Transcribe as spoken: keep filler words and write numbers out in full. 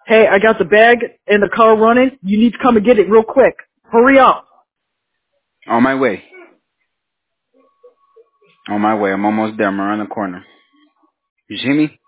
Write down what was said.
Hey, I got the bag and the car running. You need to come and get it real quick. Hurry up. On my way. On my way. I'm almost there. I'm around the corner. You see me?